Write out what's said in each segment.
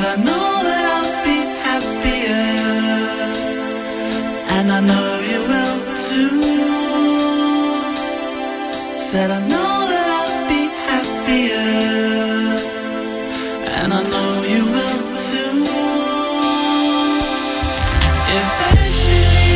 but I know that I'll be happier, and I know you will too. Said I know that I'll be happier, and I know you will too. Eventually,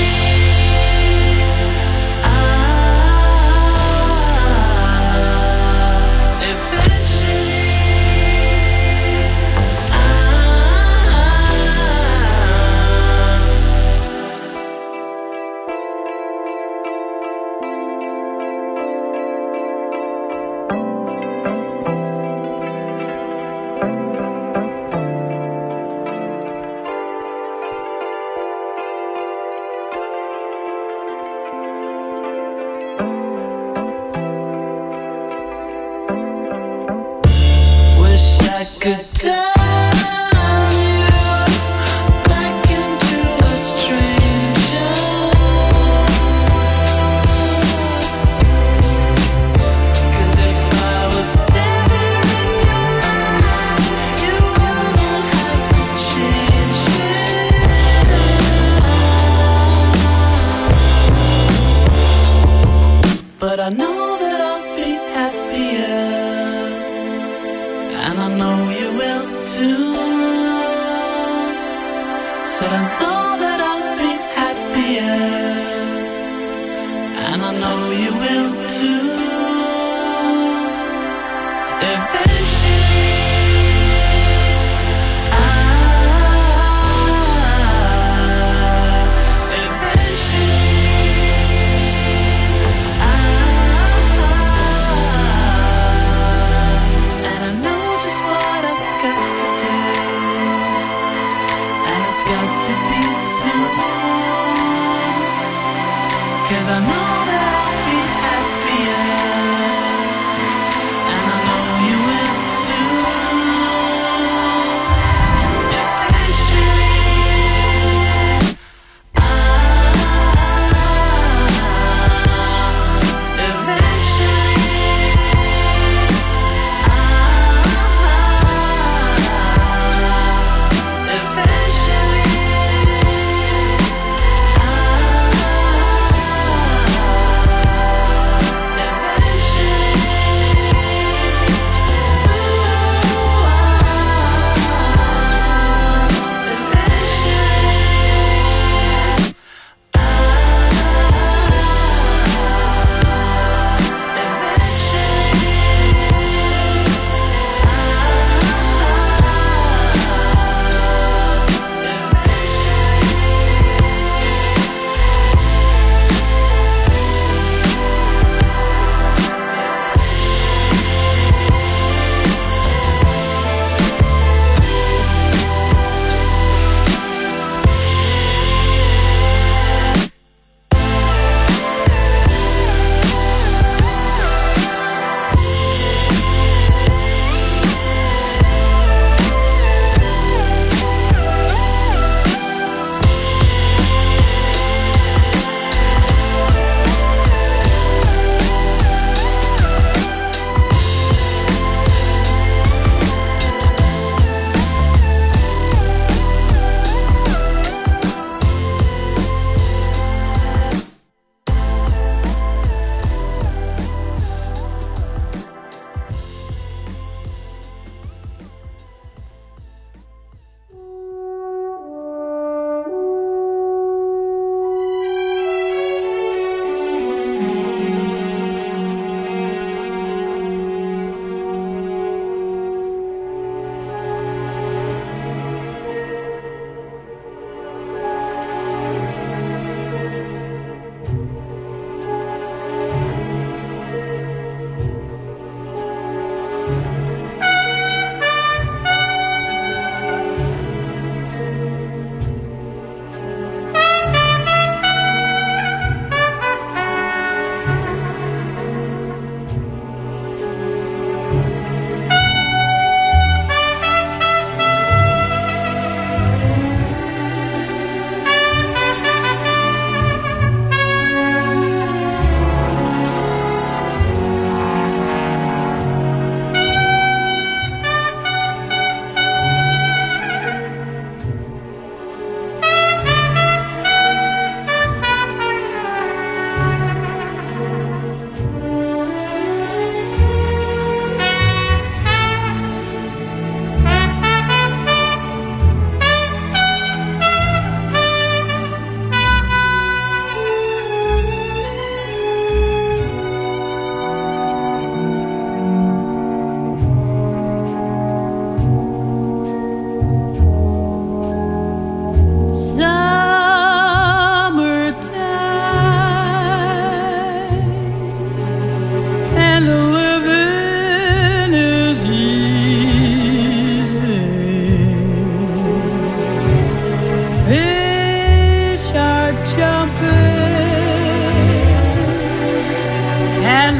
I could turn you back into a stranger, 'cause if I was never in your life, you wouldn't have to change it. But I know that I'll be happier, and I know you will too. Said I know that I'll be happier, and I know you will too. Eventually, got to be soon, 'cause I know that I'll be happier, and I know you will too. Eventually, eventually,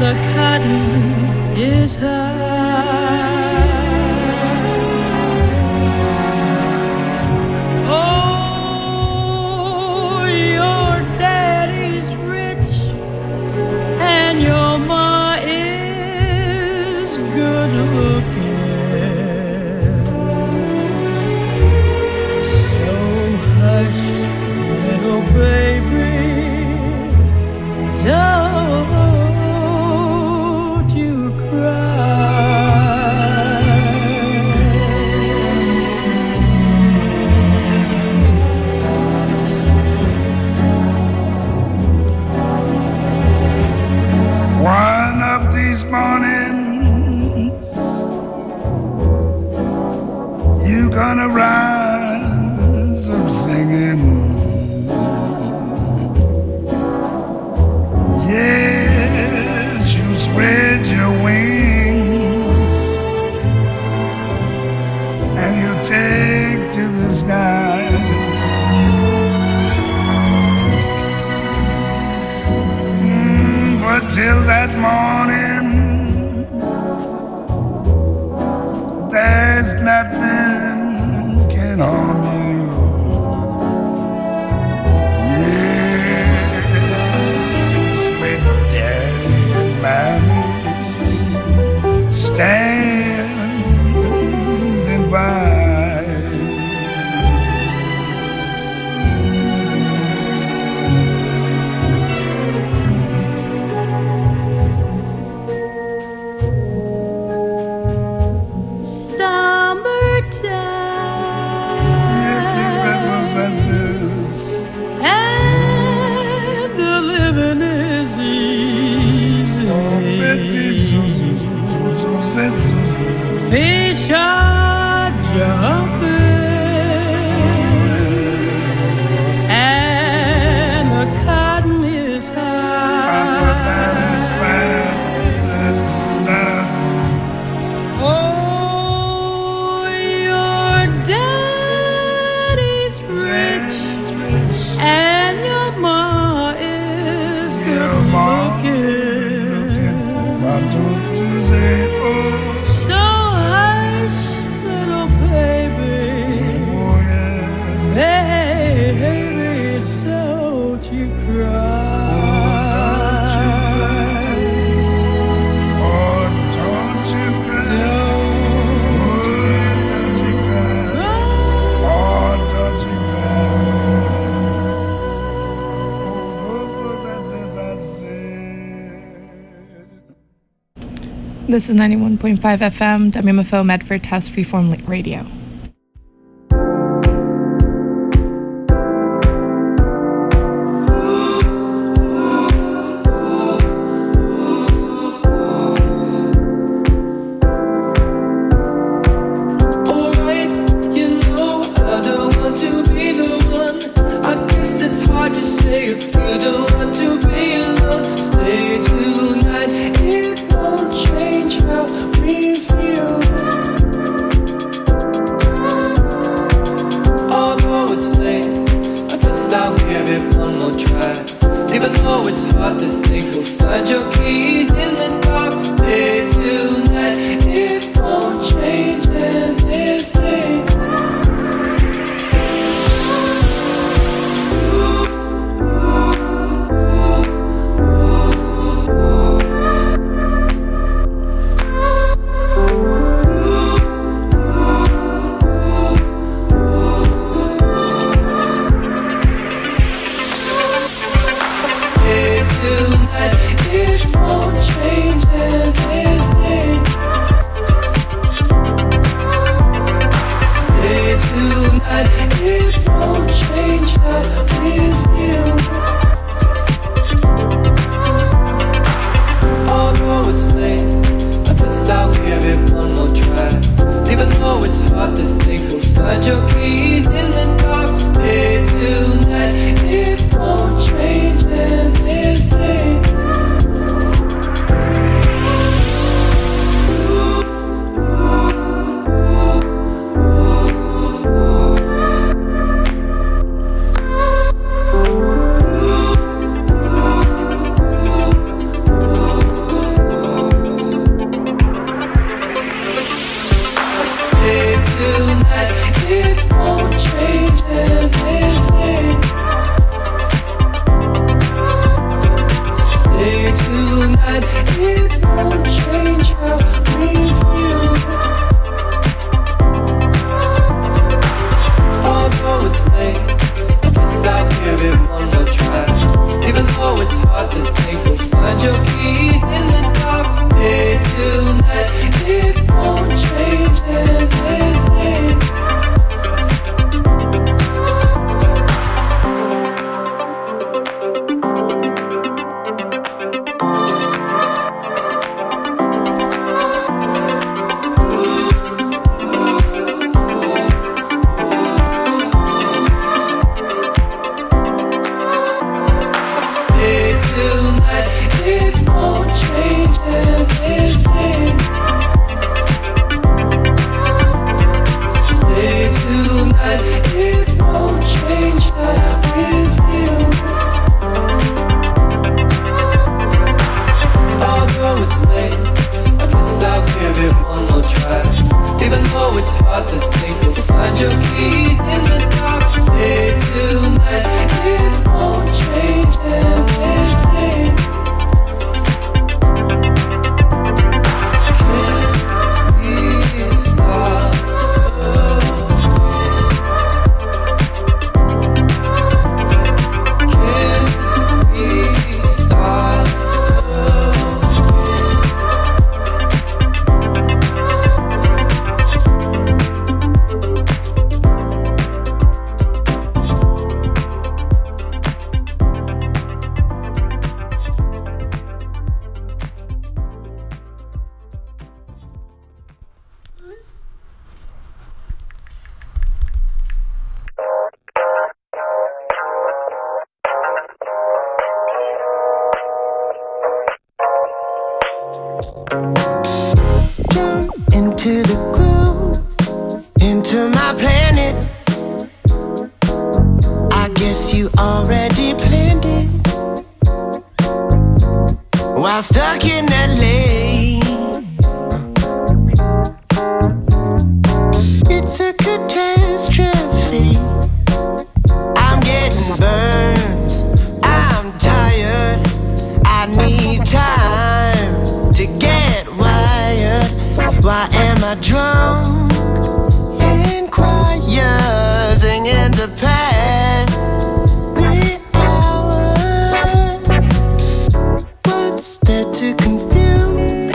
the cotton is high. Oh, your daddy's rich and your ma is good looking. So hush, little baby, don't you cry. One of these mornings, you gonna rise up singing. Yes, you spread your wings and you take to the sky. But till that morning, there's nothing can harm you. Yes, with daddy and mommy standing by. And the living is easy. Fish are jumping and the cotton is high. Oh, your daddy's rich and your ma is good looking. Why don't you say, oh, So hush, little baby, oh yeah. baby, don't you cry. Oh, don't you cry. Oh, don't you cry. Oh, don't you cry. Oh, This is 91.5 FM, WMFO Medford House Freeform Radio. Alright, you know I don't want to be the one. I guess it's hard to say if you don't want to be alone. Stay tonight, it won't change how we feel. Although it's late, I guess I'll give it one more try. Even though it's hard to think, we'll find your keys in the dark. Stay tonight, it won't change anything. Stay tonight, it won't change anything. my planet. I guess you already planned it. While stuck in LA, it's a catastrophe. I'm getting burns, I'm tired. I need time to get wired. Why am I drunk and quiet, singing to pass the hour? What's there to confuse?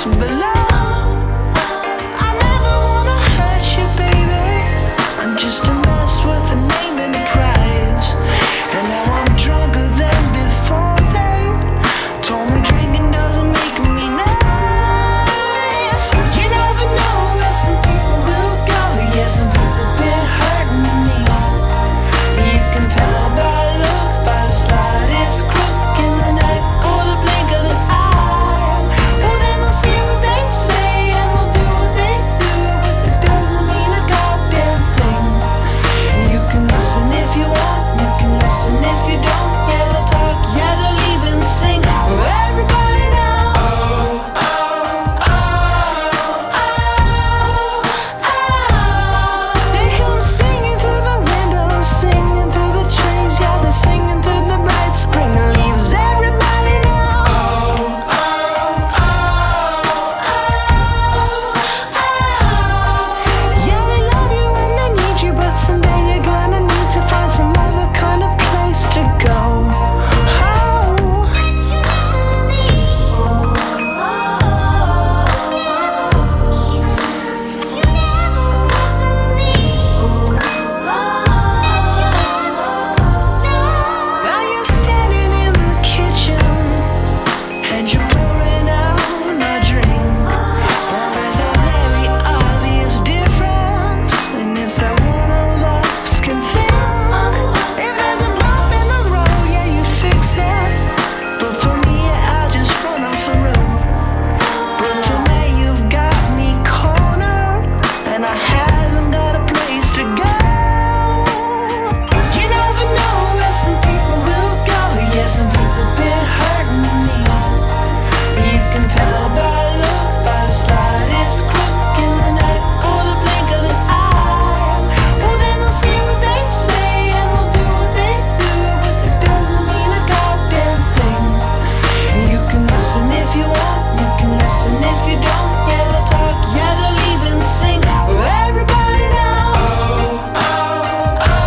listen below. I never wanna hurt you, baby. I'm just a mess with a name and a price. And now I'm drunker than before. They told me drinking doesn't make me nice. You never know where some people will go. Yeah, some people been hurting me. You can tell by look, by the slightest crook in the neck or the blink of an eye. Well, then they'll see what they say and they'll do what they do, but that doesn't mean a goddamn thing. And you can listen if you want, you can listen if you don't. Yeah, they'll talk, yeah, they'll even sing. Everybody now. Oh, oh, oh, oh, oh. They come singing through the windows, singing through the trees. Yeah, they're singing through the bright spring leaves. Everybody now. Oh, oh, oh, oh, oh. Yeah, they love you and they need you, but someday you're gonna need to find some other kind of place to go. Now you're standing in the kitchen and you're pouring out my drink. Well, there's a very obvious difference, and it's that one of us can think. If there's a bump in the road, yeah, you fix it. But for me, I just run off the road. But tonight you've got me cornered, and I haven't got a place to go. You never know where some people will go. Yeah, some people been hurting me. You can tell by look, by the slightest crook in the neck or the blink of an eye. Well, then they'll see what they say and they'll do what they do, but that doesn't mean a goddamn thing. And you can listen if you want, you can listen if you don't. Yeah, they'll talk, yeah, they'll even sing. Everybody now. Oh, oh, oh,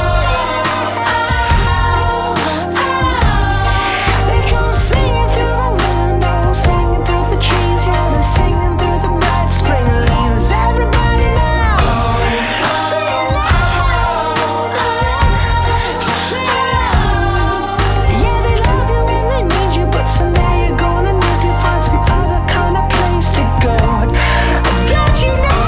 oh, oh. They come singing through the window, singing through the trees. Yeah, they're singing through the bright spring leaves. Everybody now. Sing loud. Sing loud. Yeah, they love you and they need you, but someday you're gonna need to find some other kind of place to go. Don't you know?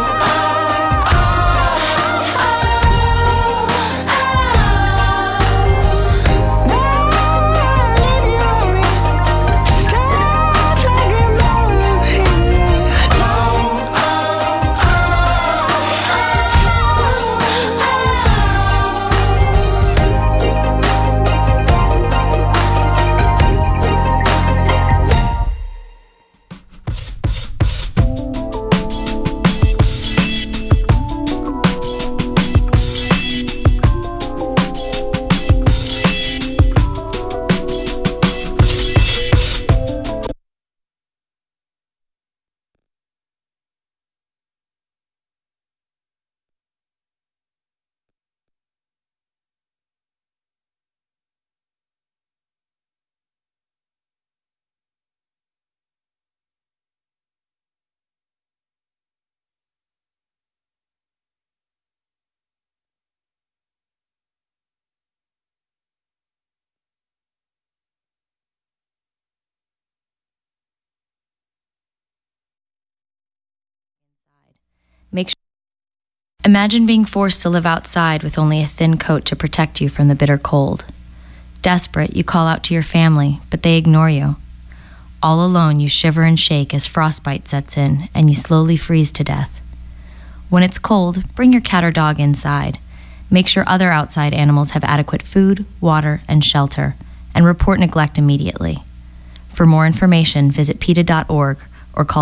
Imagine being forced to live outside with only a thin coat to protect you from the bitter cold. Desperate, you call out to your family, but they ignore you. All alone, you shiver and shake as frostbite sets in and you slowly freeze to death. When it's cold, bring your cat or dog inside. Make sure other outside animals have adequate food, water, and shelter, and report neglect immediately. For more information, visit PETA.org or call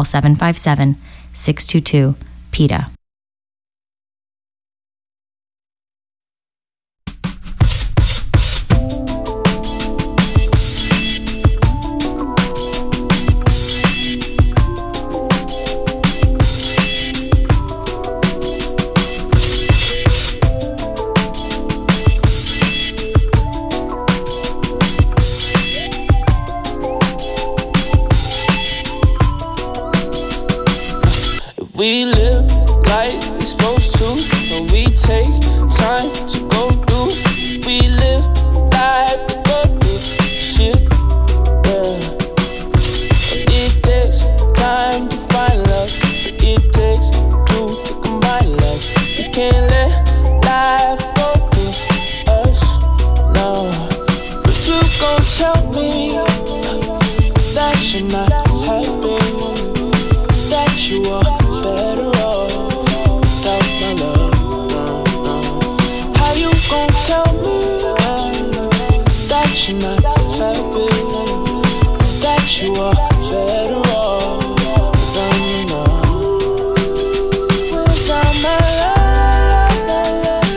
757-622-PETA. We live like we supposed to, and we take time to go through. We live life to go through shit, yeah. And it takes time to find love, but it takes two to combine love. We can't let life go through us, no. But you gon' tell me that you're not happy, that you are better off without my love, no, no. How you gon' tell me that you're not happy, that you are better off without my love, without my love,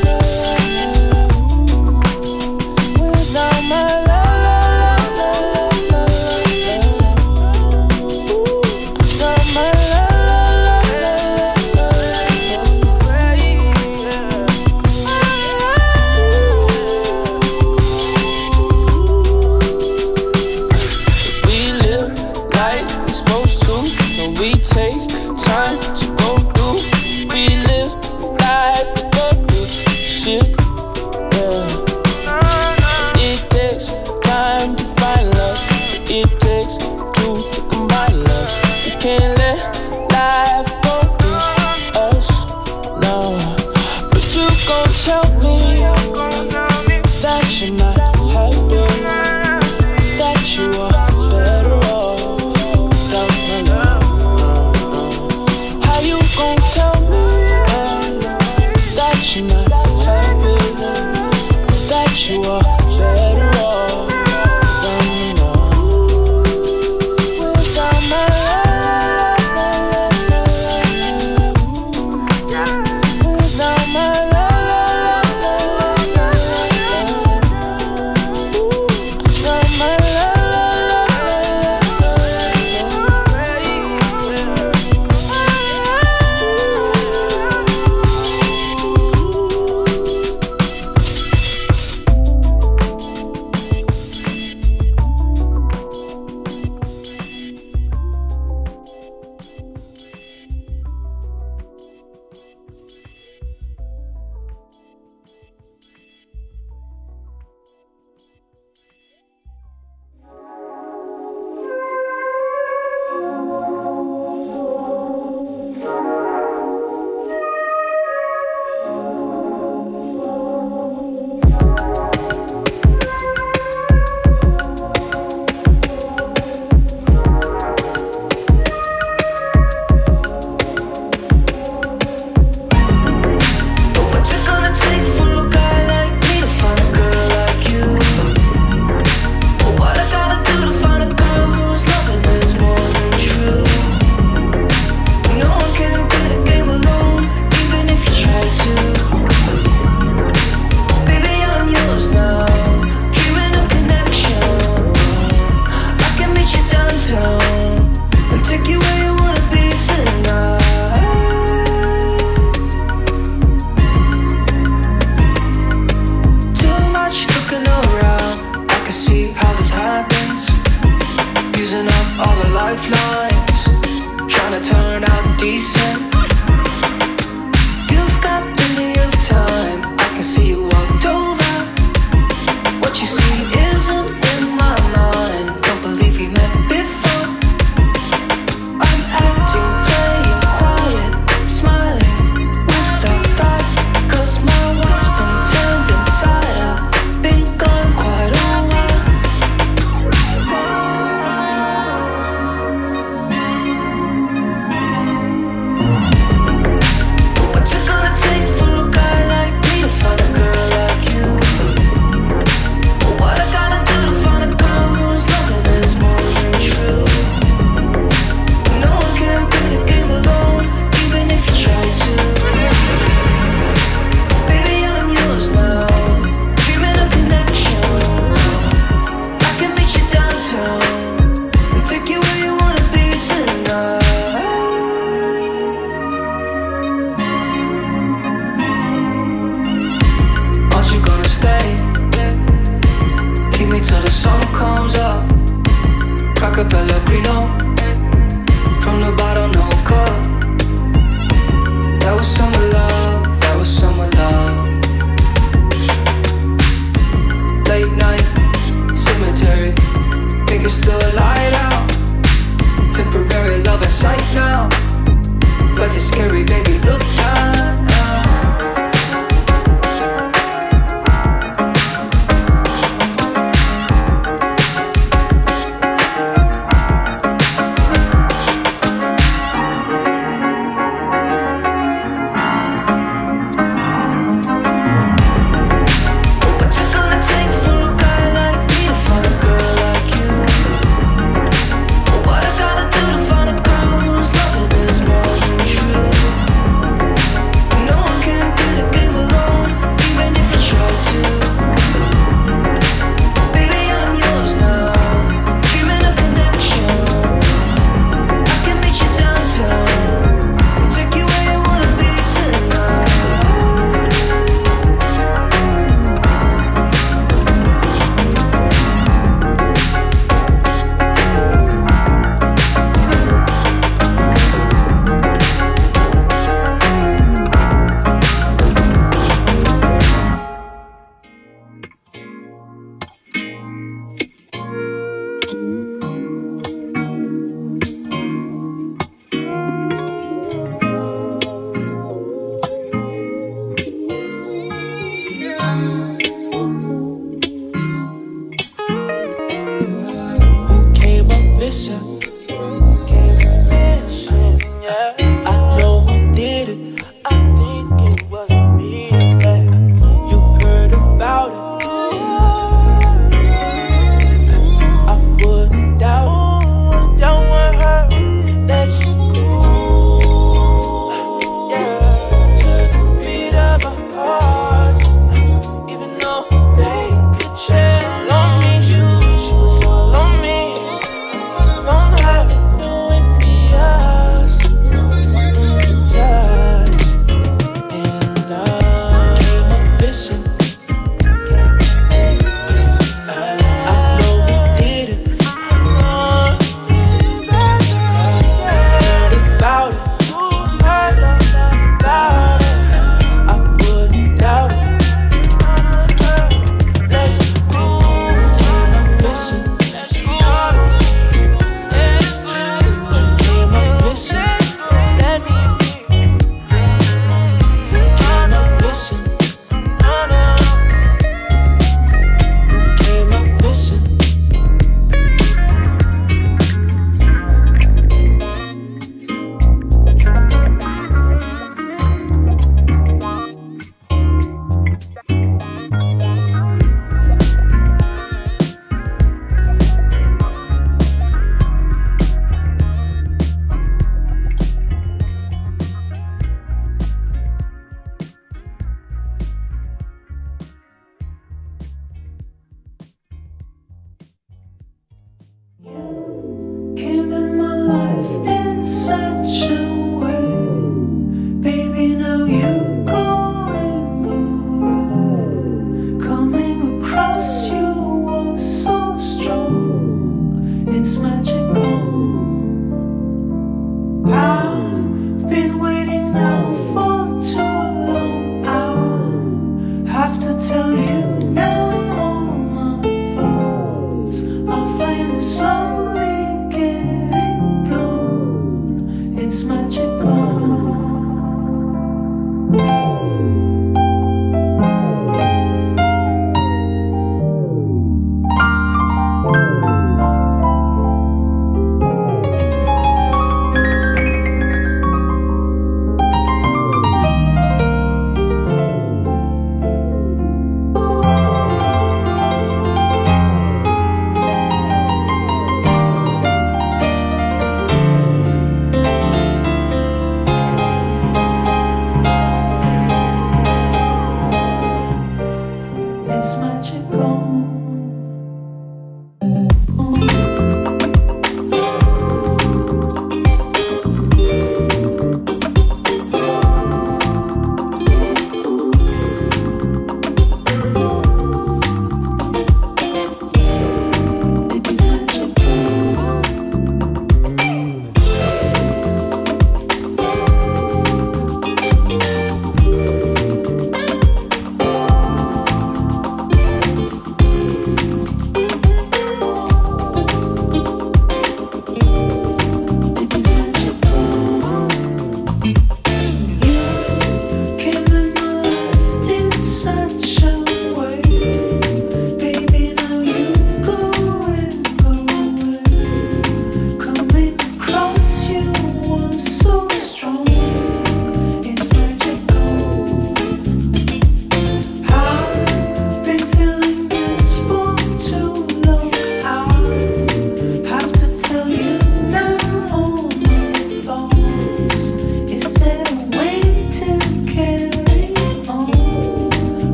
without my love. We take time to go through. We live life to go through shit, yeah. It takes time to find love, but it takes two to combine love. We can't let life go through us, no. But you gon' tell me that you're not happy, that you are better off without my love. Tell me that you're not happy, that you are better off without my love, without my love, without my love. What's it gonna take for a guy like me to find a girl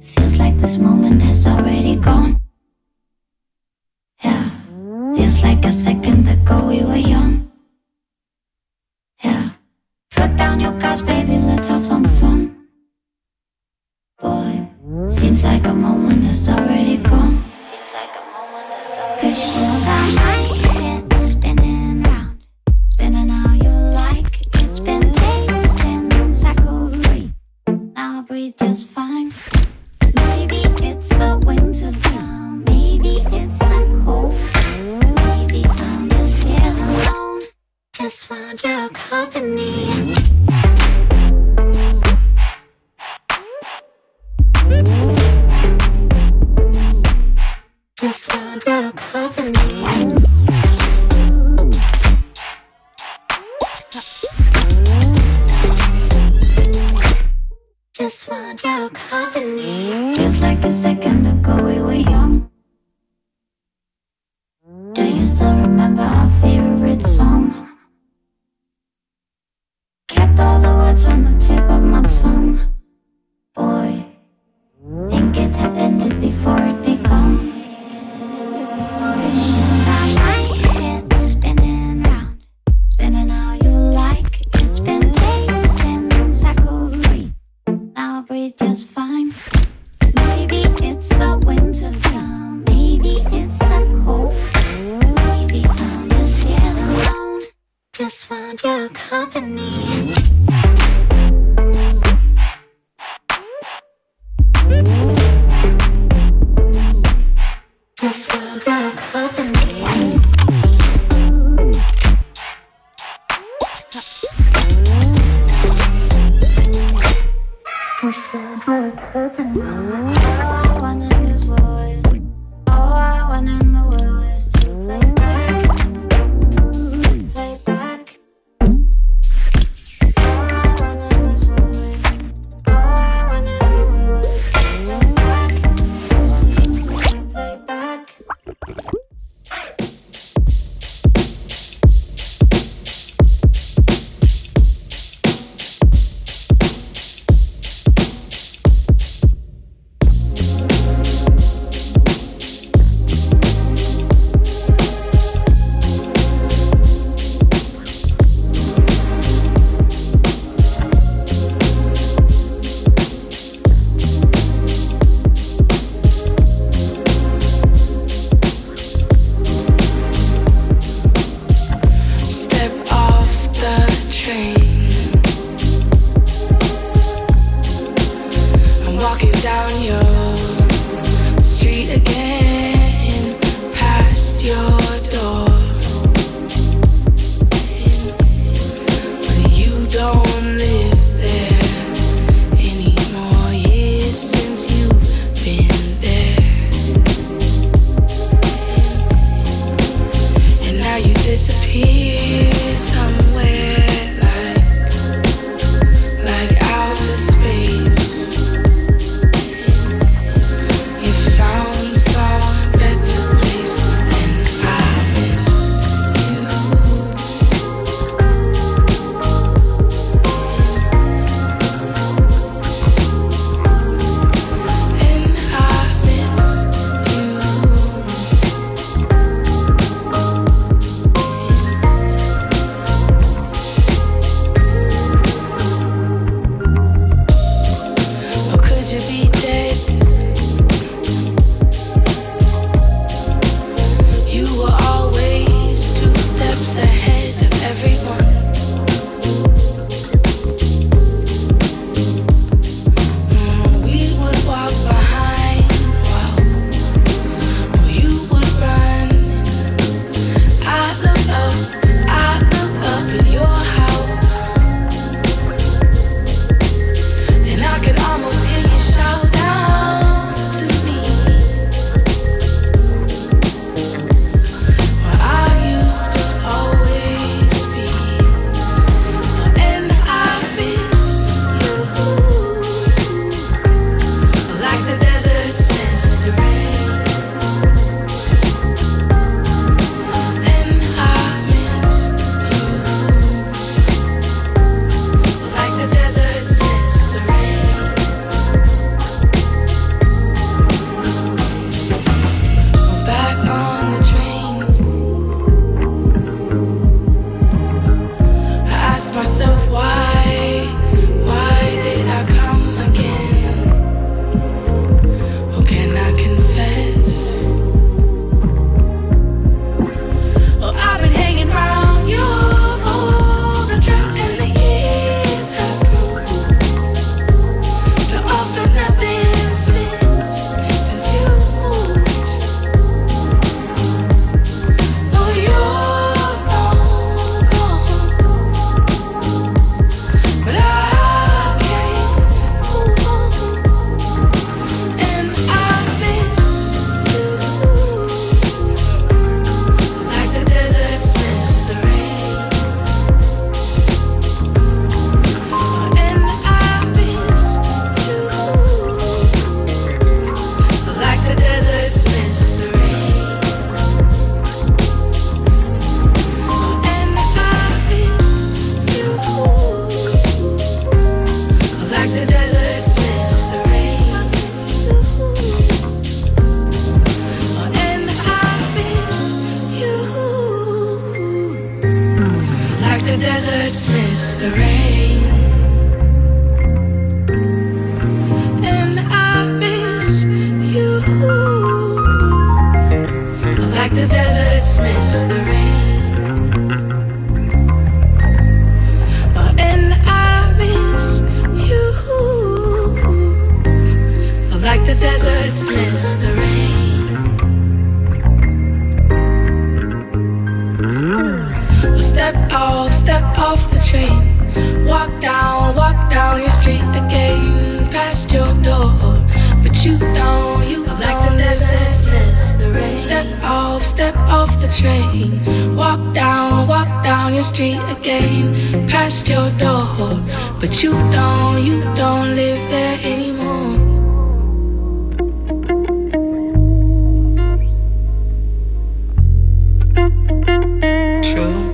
Feels like this moment has already gone. Yeah, feels like a second ago we were young. Yeah, put down your cards, baby, let's have some fun. Boy, seems like a moment has already gone. Seems like a moment has already gone. 'Cause you got my head spinning round, spinning how you like. It's been days since I could breathe. Now I breathe just fine. Maybe it's the winter time, maybe it's the cold. Maybe I'm just here alone, just want your company. Just want your company. Just want your company. Feels like a second ago we were young. Do you still remember our favorite song? Kept all the words on the tip of my tongue. Boy, think it had ended before it began. My head spinning round, spinning how you like. It's been days since I could breathe. Now I breathe just fine. Maybe it's the winter time, maybe it's the cold. Maybe I'm just here alone, just want your company. Just want your company. All I want in this world is, all I want in the world is to play back, play back. All I want in this world is, all I want in the world is to play back, play back. Found some better place than I deserts miss the rain. Step off the train. Walk down your street again, past your door. But you don't, you like the deserts miss the rain. Step off the train. Walk down your street again, past your door. But you don't live there anymore. True.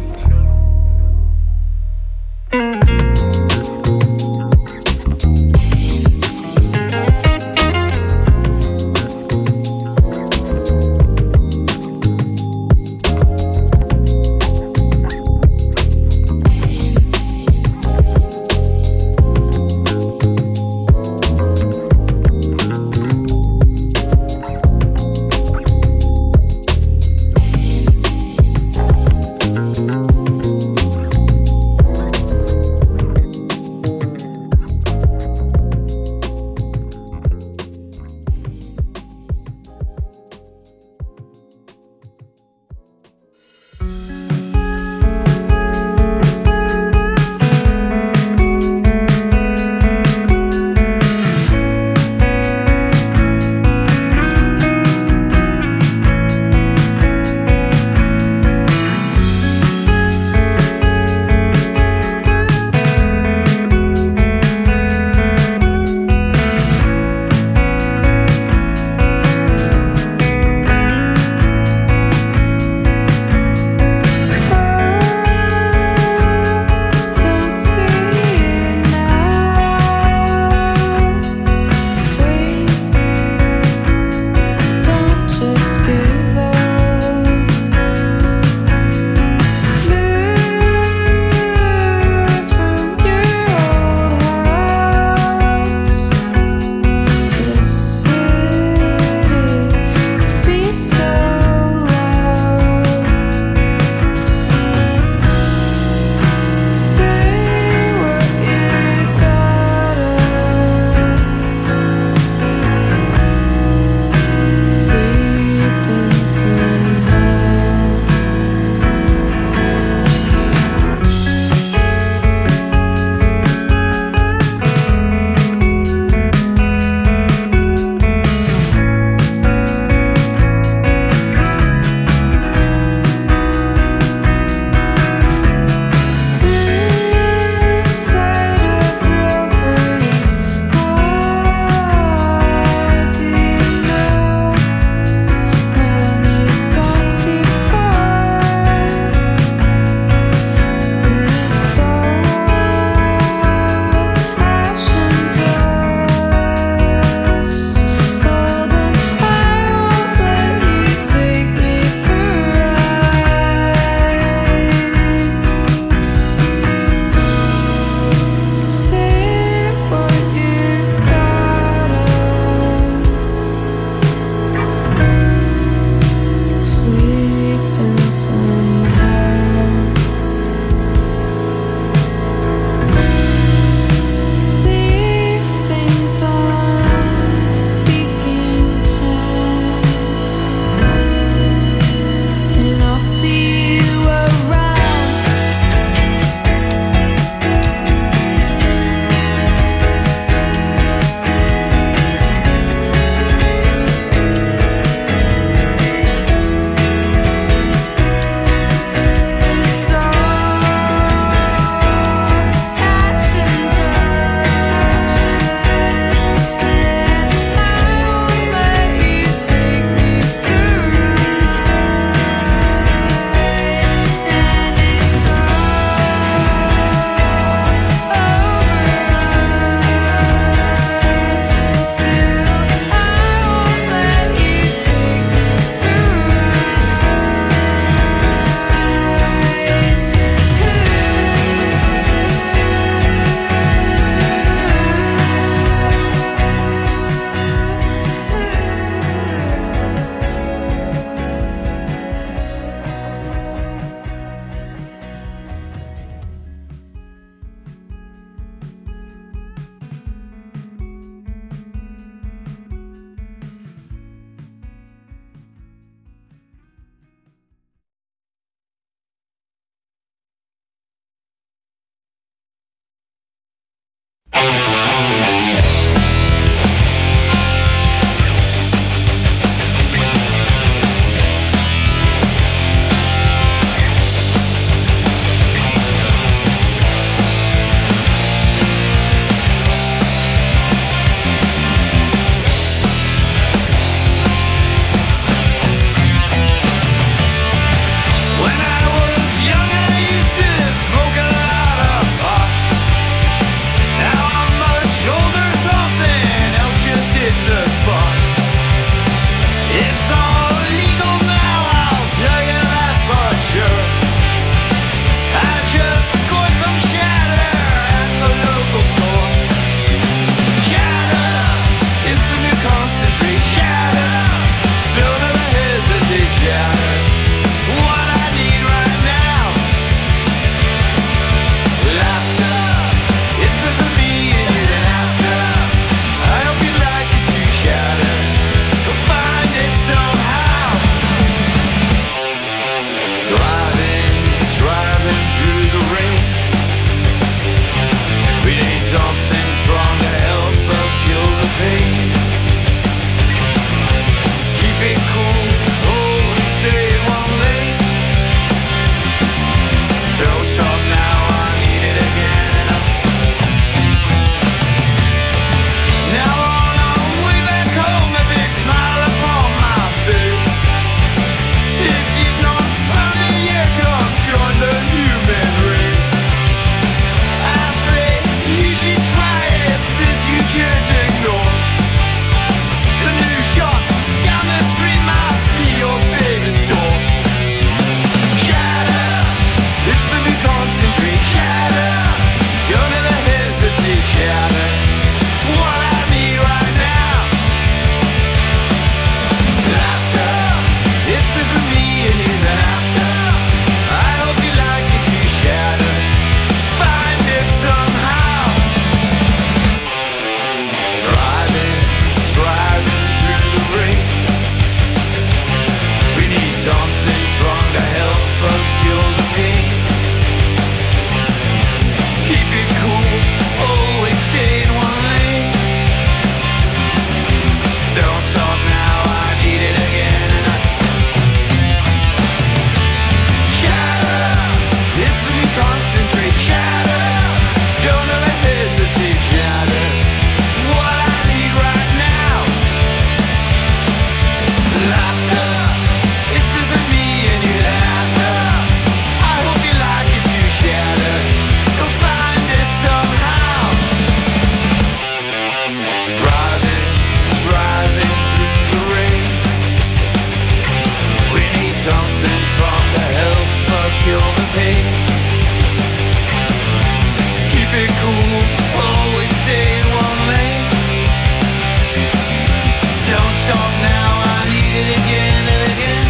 stop now, I need it again and again.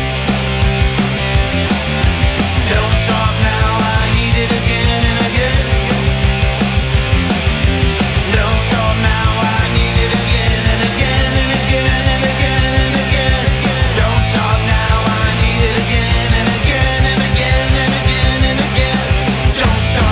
Don't stop now, I need it again and again. Don't stop now, I need it again and again and again and again and again. Don't stop now, I need it again and again and again and again and again. Don't stop.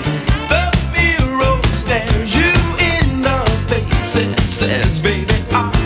Says, baby,